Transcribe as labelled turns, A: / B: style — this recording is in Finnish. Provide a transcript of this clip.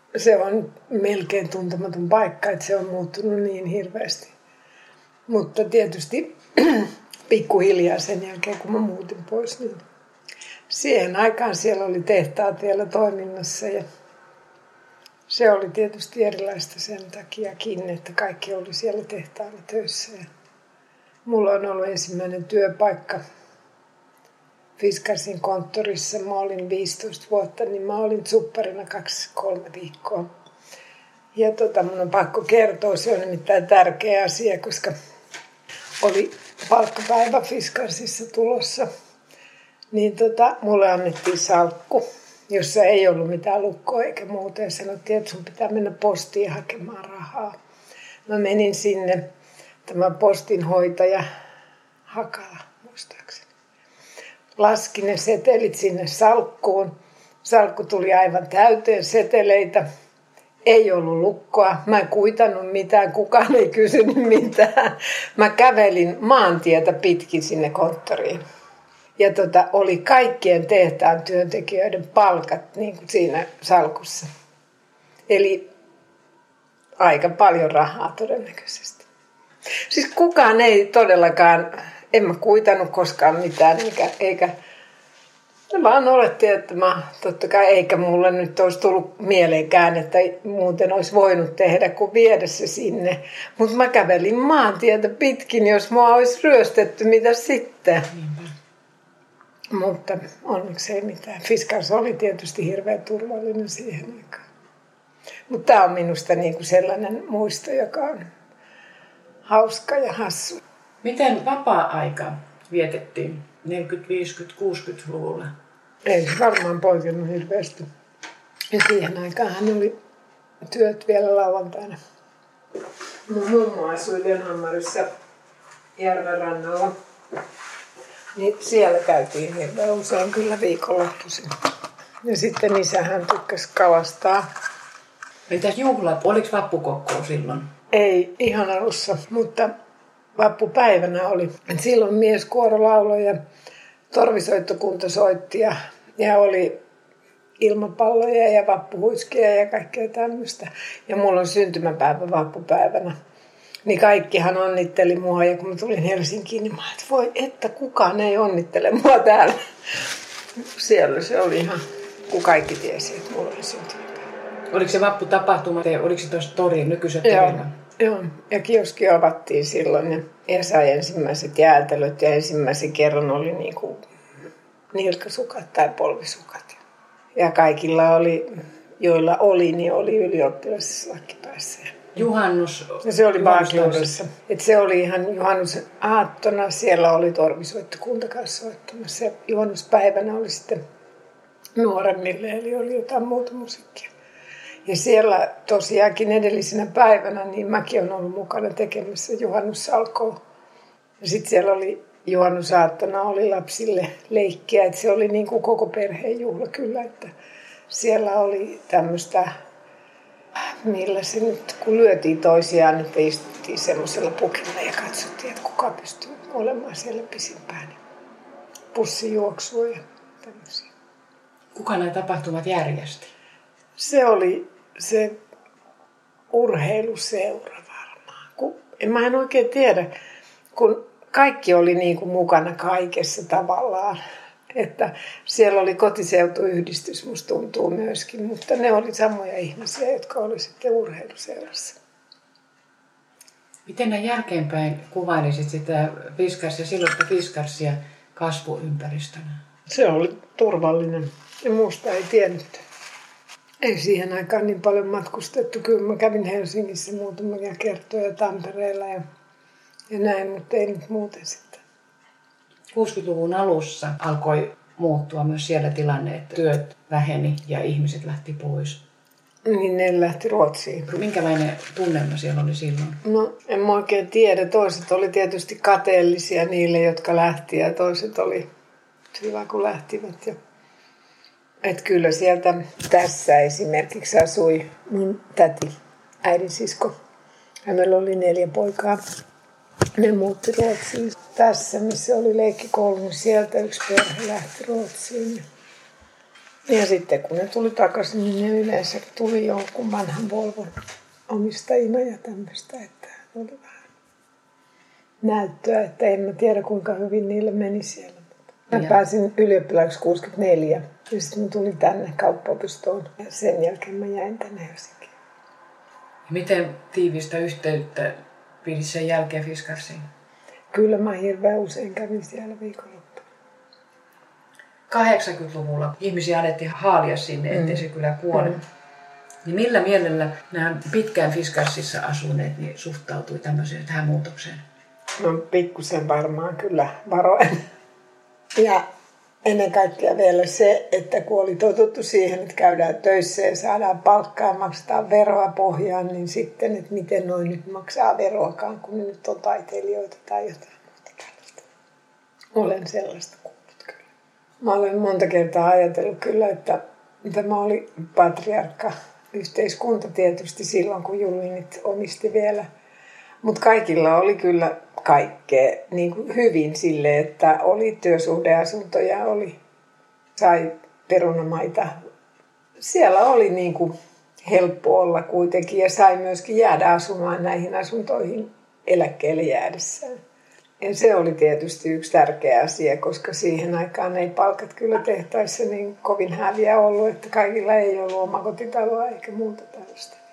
A: se on melkein tuntematon paikka, että se on muuttunut niin hirveästi. Mutta tietysti pikkuhiljaa sen jälkeen, kun mä muutin pois, niin siihen aikaan siellä oli tehtaat vielä toiminnassa ja se oli tietysti erilaista sen takiakin, että kaikki oli siellä tehtaalla töissä. Ja mulla on ollut ensimmäinen työpaikka Fiskarsin konttorissa. Mä olin 15 vuotta, niin mä olin supparina 2-3 viikkoa. Ja mun on pakko kertoa, se on nimittäin tärkeä asia, koska oli palkkapäivä Fiskarsissa tulossa. Niin mulle annettiin salkku, jossa ei ollut mitään lukkoa eikä muuta. Ja sanottiin, että sun pitää mennä postiin hakemaan rahaa. Mä menin sinne, tämä postinhoitaja Hakala, muistaakseni. Laskin ne setelit sinne salkkuun. Salkku tuli aivan täyteen seteleitä. Ei ollut lukkoa. Mä en kuitannut mitään. Kukaan ei kysynyt mitään. Mä kävelin maantietä pitkin sinne konttoriin. Ja oli kaikkien tehtaan työntekijöiden palkat niin kuin siinä salkussa. Eli aika paljon rahaa todennäköisesti. Siis kukaan ei todellakaan, en mä kuitannut koskaan mitään, eikä ne vaan oletti, että totta kai eikä mulle nyt olisi tullut mieleenkään, että muuten olisi voinut tehdä kuin viedä se sinne. Mutta mä kävelin maantietä pitkin, jos mua olisi ryöstetty, mitä sitten? Mutta onneksi ei mitään. Fiskars oli tietysti hirveän turvallinen siihen aikaan. Mutta tämä on minusta niinku sellainen muisto, joka on hauska ja hassu.
B: Miten vapaa-aika vietettiin 40-, 50-, 60-luvulla?
A: Ei se varmaan poikennut hirveästi. Ja siihen aikaan hän oli työt vielä lauantaina. Mun mummo asui Lenhammarissa järven rannalla. Niin siellä käytiin hirveän usein kyllä viikonloppuisin. Ja sitten isähän tykkäsi kalastaa.
B: Entäs juhlat? Oliko vappukokkoa silloin?
A: Ei ihan alussa, mutta vappupäivänä oli. Silloin mieskuoro lauloi ja torvisoittokunta soitti ja oli ilmapalloja ja vappuhuiskeja ja kaikkea tämmöistä. Ja mulla on syntymäpäivä vappupäivänä. Niin kaikkihan onnitteli mua ja kun mä tulin Helsinkiin, niin mä ajattelin, että voi että kukaan ei onnittele mua täällä. Siellä se oli ihan, kun kaikki tiesi, että mulla oli syntymäpäivä.
B: Oliko se vapputapahtuma tai oliko se tuossa torin nykyisen torilla?
A: Joo, ja kioski avattiin silloin ja sai ensimmäiset jäätelöt ja ensimmäisen kerran oli niinku nilkkasukat tai polvisukat. Ja kaikilla oli, joilla oli, niin oli ylioppilaslakki päässä.
B: Juhannus.
A: Ja se oli Vaakiudessa. Että se oli ihan juhannusaattona. Siellä oli torvisoittokunta kanssa soittamassa. Ja juhannuspäivänä oli sitten nuoremmille, eli oli jotain muuta musiikkia. Ja siellä tosiaankin edellisenä päivänä, niin mäkin olen ollut mukana tekemässä juhannussalkoa. Ja sitten siellä oli juhannusaattona oli lapsille leikkiä. Että se oli niin kuin koko perheen juhla kyllä. Että siellä oli tämmöistä, millä se nyt, kun lyötiin toisiaan, niin istuttiin semmoisella pukilla ja katsottiin, että kuka pystyy olemaan siellä pisimpään. Pussijuoksua ja tämmöisiä.
B: Kuka nämä tapahtumat järjesti?
A: Se oli se urheiluseura varmaan. Mä en oikein tiedä, kun kaikki oli niin kuin mukana kaikessa tavallaan. Että siellä oli kotiseutuyhdistys, musta tuntuu myöskin, mutta ne oli samoja ihmisiä, jotka oli sitten urheiluseurassa.
B: Miten nää jälkeenpäin kuvailisit sitä Fiskarsia, silloista Fiskarsia kasvuympäristönä?
A: Se oli turvallinen ja muusta ei tiennyt. Ei siihen aikaan niin paljon matkustettu. Kyllä mä kävin Helsingissä muutamia kertoja Tampereella ja näin, mutta ei nyt muuten sitten.
B: 60-luvun alussa alkoi muuttua myös siellä tilanne, että työt väheni ja ihmiset lähti pois.
A: Niin ne lähti Ruotsiin.
B: Minkälainen tunnelma siellä oli silloin?
A: No en mä oikein tiedä. Toiset oli tietysti kateellisia niille, jotka lähti ja toiset oli hyvä, kun lähtivät. Että kyllä sieltä tässä esimerkiksi asui mun täti, äidin sisko. Hänellä oli 4 poikaa. Ne muutti Ruotsiin. Tässä, missä oli leikkikoulu, niin sieltä yksi perhe lähti Ruotsiin. Ja sitten kun ne tuli takaisin, niin ne yleensä tuli jonkun vanhan Volvon omistajina ja tämmöistä, että oli vähän näyttöä, että en mä tiedä kuinka hyvin niille meni siellä. Mä pääsin ylioppilaaksi 64 ja sitten mä tulin tänne kauppaopistoon ja sen jälkeen mä jäin tänne Helsinkiin.
B: Miten tiivistä yhteyttä pidit sen jälkeen Fiskarsiin?
A: Kyllä mä hirveän usein kävin siellä viikonloppuna.
B: 80-luvulla ihmisiä alettiin haalia sinne, ettei se kyllä kuole. Niin millä mielellä nämä pitkään Fiskarsissa asuneet niin suhtautui tähän muutokseen?
A: No pikkusen varmaan kyllä varoen. Ja ennen kaikkea vielä se, että kun oli totuttu siihen, että käydään töissä ja saadaan palkkaa ja maksetaan veroa pohjaan, niin sitten, että miten noin nyt maksaa veroakaan, kun ne nyt on taiteilijoita tai jotain muuta tällaista. Olen sellaista kuullut kyllä. Mä olen monta kertaa ajatellut kyllä, että tämä oli patriarkka yhteiskunta tietysti silloin, kun Julinit omisti vielä. Mutta kaikilla oli kyllä kaikkea niin kuin hyvin sille, että oli työsuhdeasuntoja, sai perunamaita. Siellä oli niin kuin helppo olla kuitenkin ja sai myöskin jäädä asumaan näihin asuntoihin eläkkeelle jäädessään. Ja se oli tietysti yksi tärkeä asia, koska siihen aikaan ei palkat kyllä tehtaissa niin kovin häviä ollut, että kaikilla ei ollut omakotitaloa eikä muuta tällaista.